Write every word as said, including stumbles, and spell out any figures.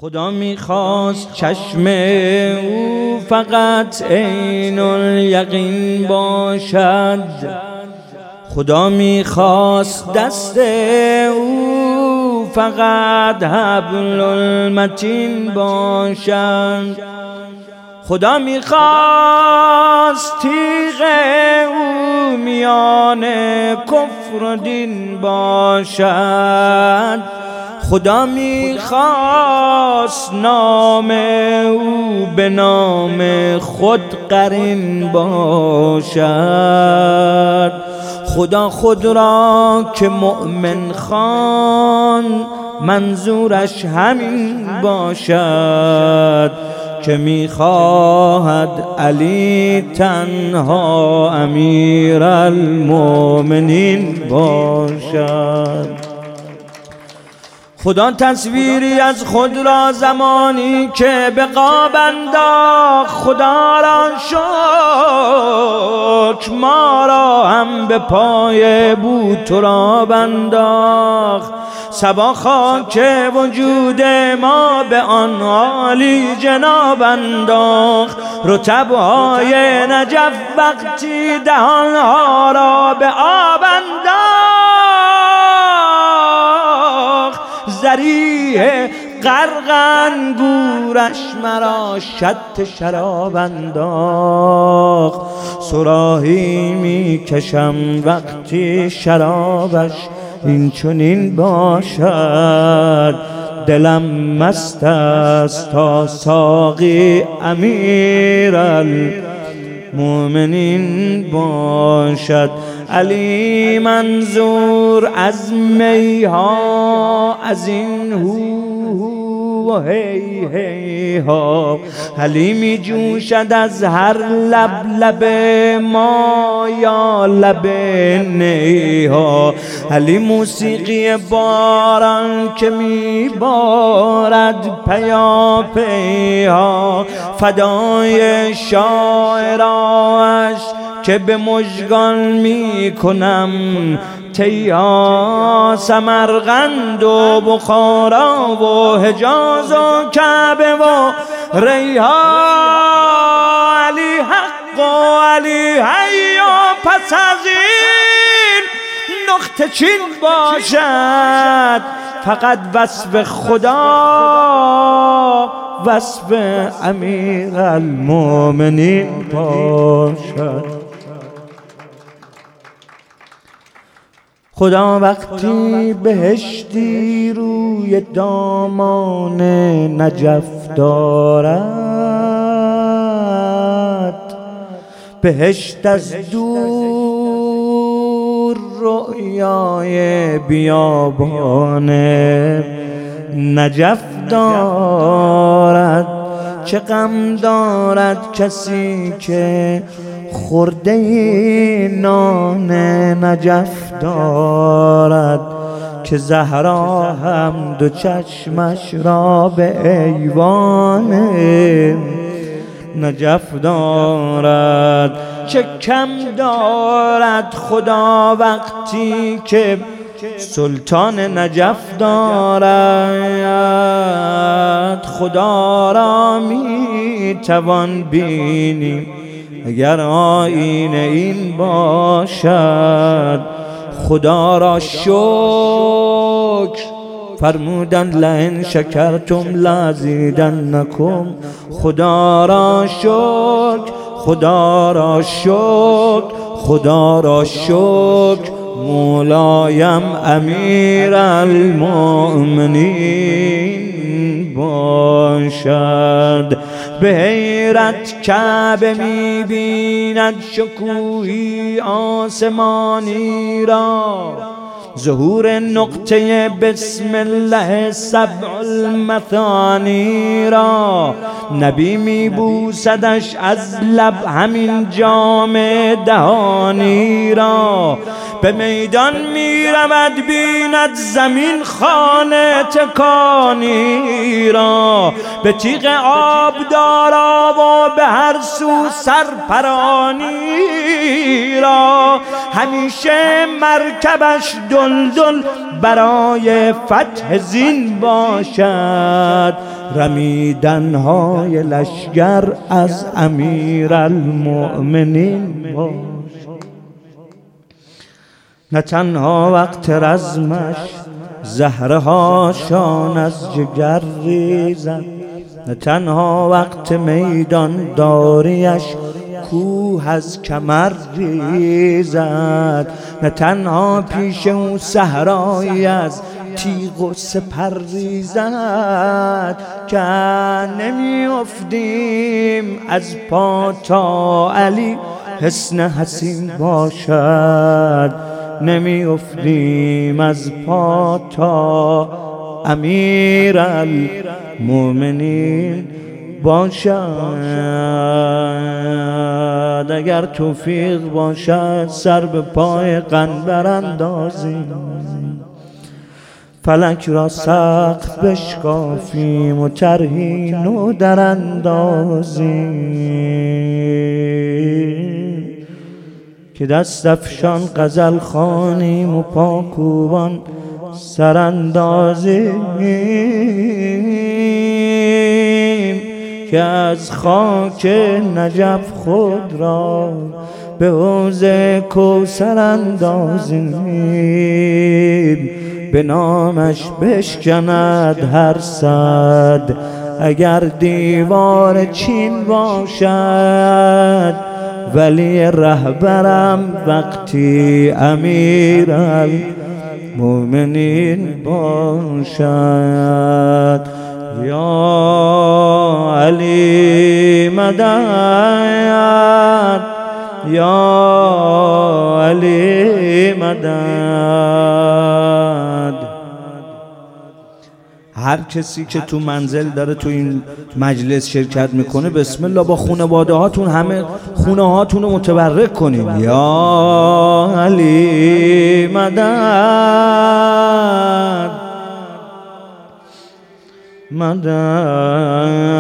خدا میخواست چشم او فقط عین الیقین باشد، خدا میخواست دست او فقط حبل المتین باشد، خدا میخواست تیغ او میان کفر و دین باشد، خدا میخواست نام او به نام خود قرین باشد، خدا خود را که مؤمن خوان منظورش همین باشد که میخواهد علی تنها امیر المؤمنین باشد. خدا تصویری از خود را زمانی که به قاب انداخت، خدا را شکر ما را هم به پای بو تراب انداخت، صبا خاک وجود ما به آن عالی جناب انداخت، رطب‌های نجف وقتی دهانها را به آب انداخت، ذریح غرق انگورش مرا شط شراب انداخت، صراحی می کشم وقتی شرابش این چنین باشد، دلم مست است تا ساقی امیر المؤمنین باشد. علی منظور از میها از این هو و هی هی ها، علی می جوشد از هر لب لب ما یا لب نیها، علی موسیقی باران که می بارد پیا پیها، فدای شاعراش که به مژگان می کنم تیا، سمرقند و بخارا و حجاز و کعبه و ریحا، علی حق و علی حی و پس از این نقطه چین باشد فقط وصف خدا وصف امیر المؤمنین باشد. خدا وقتی بهشتی روی دامان نجف دارد، بهشت از دور رؤیای بیابان نجف دارد، چه غم دارد کسی که خورده نان نجف دارد، که زهرا هم دو چشمش را به ایوان نجف دارد، چه کم دارد خدا وقتی که سلطان نجف دارد، خدا را می توان بینیم اگر آیین این باشد، خدا را شکر فرمودن لئن شکرتم لازیدنکم، خدا را شکر خدا را شکر خدا را شکر مولایم امیر المؤمنین باشد. به حیرت کعبه می بیند شکوهی آسمانی را، ظهور نقطه بسم الله سبع المثانی را، نبی می بوسدش از لب همین جام دهانی را، به میدان می رود بیند زمین خانه تکانی را، به تیغ آب دارا و به هر سو سرپرانی را، همیشه مرکبش دلدل برای فتح زین باشد. رمیدن‌های لشگر از امیرالمؤمنین باشد. نه تنها وقت رزمش زهره هاشان از جگر ریزد، نه تنها وقت میدان داریش کوه از کمر ریزد، نه تنها پیش او صحرایی از تیغ و سپر ریزد. که نمی افتیم از پا تا علی حسن حسین باشد، نمی افتیم از پا تا امیر المؤمنین باشد. اگر توفیق باشد سر به پای قنبر اندازیم، فلک را سقف بشکافیم و طرحی نو در اندازیم، که دست افشان غزل خوانیم و پاکوبان سر اندازیم، که از خاک نجف خود را به حوض کوثر اندازیم، به نامش بشکند هر صد اگر دیوار چین باشد. ولی رهبرم وقتی امیر المؤمنین باشد. یا علی مدد، یا علی مدد. هر کسی که تو منزل داره تو این مجلس شرکت میکنه بسم الله با خانواده هاتون همه خونه هاتون رو متبرک کنین. یا علی مدد مدد.